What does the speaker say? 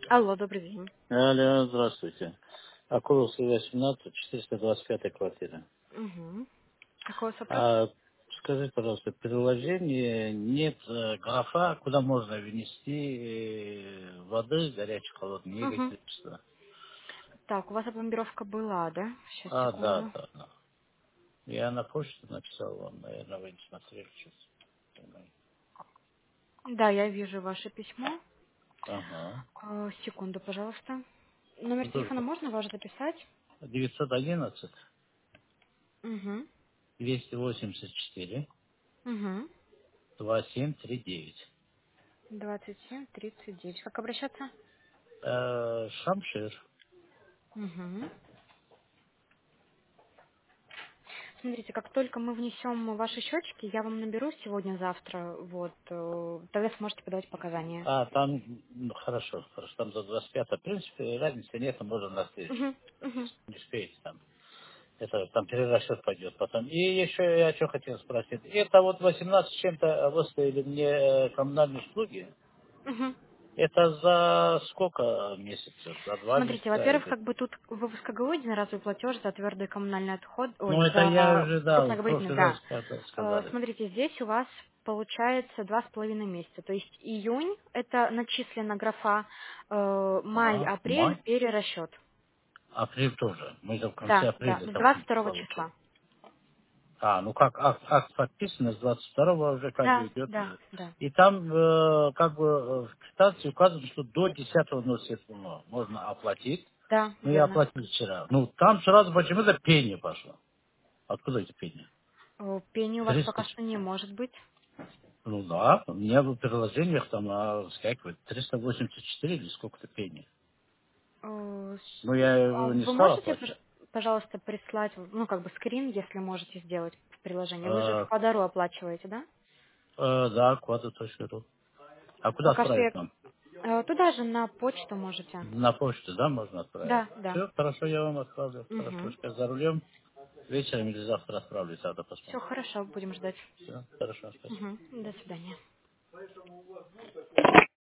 Алло, добрый день. Алло, здравствуйте. Акуловская 18, 425 квартира. Угу. Какой у вас вопрос? А, скажите, пожалуйста, в приложении нет графа, куда можно внести воды, горячей, холодной, и Угу. электричество. Так, у вас опломбировка была, да? Сейчас, А, да, секунду. да, да. Я на почту написал вам, наверное, вы не смотрели сейчас. Да, я вижу ваше письмо. Ага. Секунду, пожалуйста. Номер Ну, тоже телефона можно ваш записать? 911 Угу. 284 Угу. 2739. 2739. Как обращаться? Шамшир. Угу. Смотрите, как только мы внесем ваши счетчики, я вам наберу сегодня-завтра, вот, тогда сможете подавать показания. А, там, ну, хорошо, хорошо, там за 25, в принципе, разницы нет, можно на следующий. Угу. Угу. Не успеете там. Это там перерасчет пойдет потом. И еще я что хотел спросить. Это вот 18 с чем-то выставили мне коммунальные услуги. Угу. Это за сколько месяцев? За 2 Смотрите, месяца? во-первых, Или... как бы тут выпуск ГО единоразовый платеж за твердый коммунальный отход, Ну, ой, это я за уже, да, в крупногабаритный, прошлый раз да. сказали. Смотрите, здесь у вас получается 2,5 месяца. То есть июнь это начислена графа, май, Ага, апрель май. перерасчет. Апрель тоже. Мы же в конце Да, да, апреля с там 22 получили. числа. А, ну как акт подписан, с 22-го уже как бы Да, идет. да, да. И там как бы в квитанции указано, что до 10.07 можно оплатить. Да, Ну, я верно. оплатил вчера. Ну, там сразу почему-то пение пошло. Откуда эти пение? Пени у вас 300. пока что не может быть. Ну да, у меня в приложениях там скакивает 384 или сколько-то пение. Ну, я его не Вы стал можете, оплачивать. пожалуйста, прислать, ну, как бы скрин, если можете сделать в приложении. Вы же в Э, Квадару оплачиваете, да? да, квадро.ру. А куда Пока что отправить я нам? туда же на почту можете. На почту, да, можно отправить? Да, да. Все, хорошо, я вам отправлю. Хорошо, Угу. сейчас за рулем. Вечером или завтра отправлю, тогда Все посмотрим. хорошо, будем ждать. Все, хорошо, спасибо. Угу. До свидания.